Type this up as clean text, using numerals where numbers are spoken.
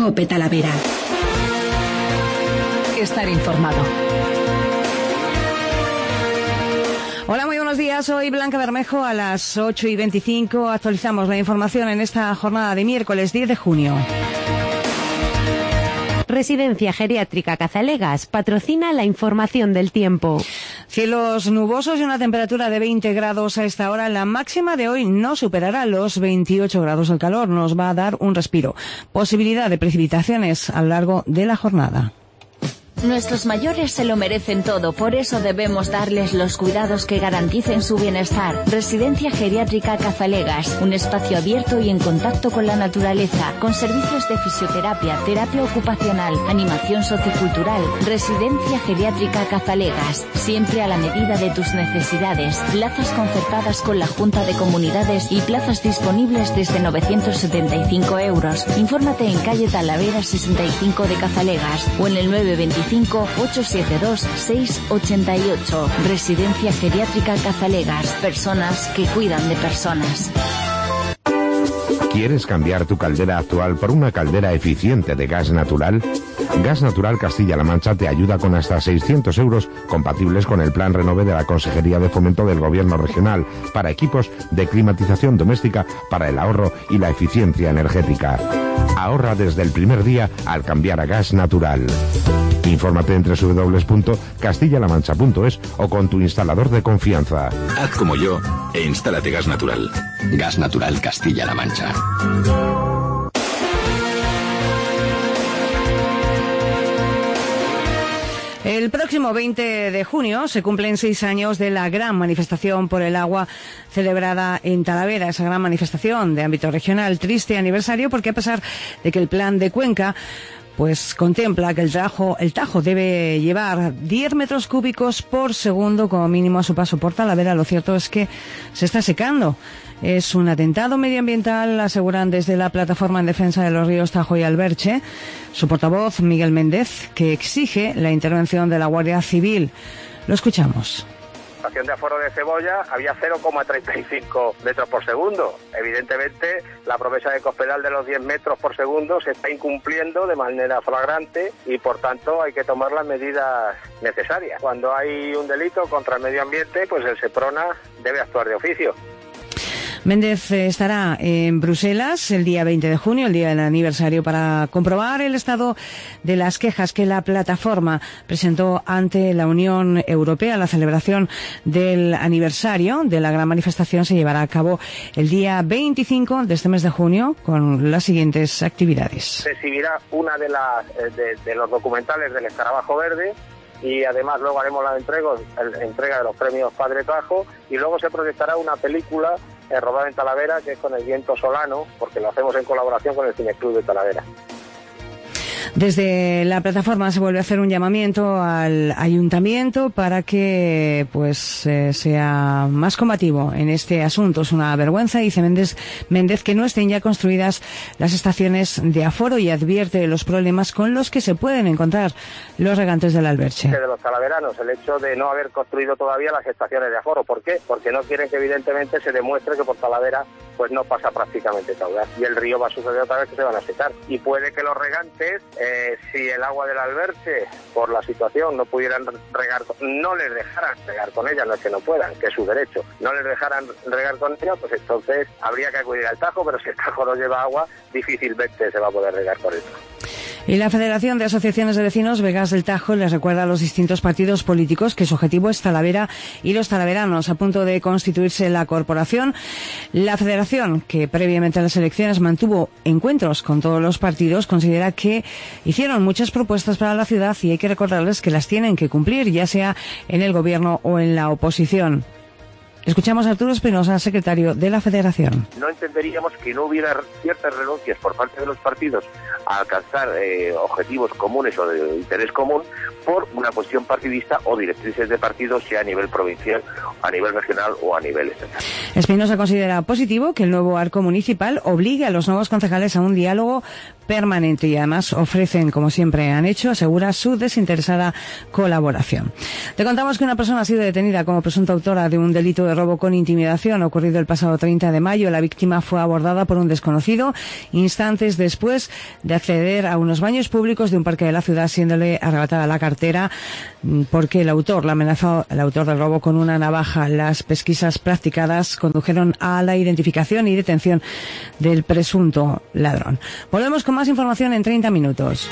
COPE Talavera. Estar informado. Hola, muy buenos días. Soy Blanca Bermejo. A las 8:25 actualizamos la información en esta jornada de miércoles 10 de junio. Residencia Geriátrica Cazalegas patrocina la información del tiempo. Cielos nubosos y una temperatura de 20 grados a esta hora. La máxima de hoy no superará los 28 grados. El calor nos va a dar un respiro. Posibilidad de precipitaciones a lo largo de la jornada. Nuestros mayores se lo merecen todo, por eso debemos darles los cuidados que garanticen su bienestar. Residencia Geriátrica Cazalegas, un espacio abierto y en contacto con la naturaleza, con servicios de fisioterapia, terapia ocupacional, animación sociocultural. Residencia Geriátrica Cazalegas, siempre a la medida de tus necesidades. Plazas concertadas con la Junta de Comunidades y plazas disponibles desde 975 euros. Infórmate en calle Talavera 65 de Cazalegas o en el 925-872-688. Residencia Geriátrica Cazalegas. Personas que cuidan de personas. ¿Quieres cambiar tu caldera actual por una caldera eficiente de gas natural? Gas Natural Castilla-La Mancha te ayuda con hasta 600 euros compatibles con el Plan Renove de la Consejería de Fomento del Gobierno Regional para equipos de climatización doméstica para el ahorro y la eficiencia energética. Ahorra desde el primer día al cambiar a gas natural. Infórmate en www.castillalamancha.es o con tu instalador de confianza. Haz como yo e instálate Gas Natural. Gas Natural Castilla-La Mancha. El próximo 20 de junio se cumplen 6 años de la gran manifestación por el agua celebrada en Talavera, esa gran manifestación de ámbito regional. Triste aniversario porque a pesar de que el plan de Cuenca pues contempla que el Tajo debe llevar 10 metros cúbicos por segundo como mínimo a su paso por Talavera, lo cierto es que se está secando. Es un atentado medioambiental, aseguran desde la Plataforma en Defensa de los Ríos Tajo y Alberche. Su portavoz, Miguel Méndez, que exige la intervención de la Guardia Civil. Lo escuchamos. La estación de aforo de Cebolla había 0,35 metros por segundo. Evidentemente, la promesa de Cospedal de los 10 metros por segundo se está incumpliendo de manera flagrante y, por tanto, hay que tomar las medidas necesarias. Cuando hay un delito contra el medio ambiente, pues el SEPRONA debe actuar de oficio. Méndez estará en Bruselas el día 20 de junio, el día del aniversario, para comprobar el estado de las quejas que la plataforma presentó ante la Unión Europea. La celebración del aniversario de la gran manifestación se llevará a cabo el día 25 de este mes de junio con las siguientes actividades. Se exhibirá una de los documentales del Escarabajo Verde, y además luego haremos la entrega de los premios Padre Tajo, y luego se proyectará una película rodada en Talavera, que es con el viento solano, porque lo hacemos en colaboración con el Cineclub de Talavera. Desde la plataforma se vuelve a hacer un llamamiento al ayuntamiento para que sea más combativo en este asunto. Es una vergüenza, dice Méndez, que no estén ya construidas las estaciones de aforo, y advierte los problemas con los que se pueden encontrar los regantes del Alberche. De los talaveranos, el hecho de no haber construido todavía las estaciones de aforo. ¿Por qué? Porque no quieren que evidentemente se demuestre que por Talavera pues no pasa prácticamente caudal, y el río va a suceder otra vez que se van a secar. Y puede que los regantes, si el agua del Alberche, por la situación, no pudieran regar, no les dejaran regar con ella, no es que no puedan, que es su derecho, no les dejaran regar con ella, pues entonces habría que acudir al Tajo, pero si el Tajo no lleva agua, difícilmente se va a poder regar con eso. Y la Federación de Asociaciones de Vecinos Vegas del Tajo les recuerda a los distintos partidos políticos que su objetivo es Talavera y los talaveranos. A punto de constituirse la corporación, la Federación, que previamente a las elecciones mantuvo encuentros con todos los partidos, considera que hicieron muchas propuestas para la ciudad y hay que recordarles que las tienen que cumplir, ya sea en el gobierno o en la oposición. Escuchamos a Arturo Espinosa, secretario de la Federación. No entenderíamos que no hubiera ciertas renuncias por parte de los partidos a alcanzar objetivos comunes o de interés común por una cuestión partidista o directrices de partido, sea a nivel provincial, a nivel regional o a nivel estatal. Espinosa considera positivo que el nuevo arco municipal obligue a los nuevos concejales a un diálogo permanente y además ofrecen, como siempre han hecho, asegura su desinteresada colaboración. Te contamos que una persona ha sido detenida como presunta autora de un delito de robo con intimidación ocurrido el pasado 30 de mayo. La víctima fue abordada por un desconocido instantes después de acceder a unos baños públicos de un parque de la ciudad, siéndole arrebatada la cartera porque el autor la amenazó, el autor del robo, con una navaja. Las pesquisas practicadas condujeron a la identificación y detención del presunto ladrón. Volvemos con más información en 30 minutos.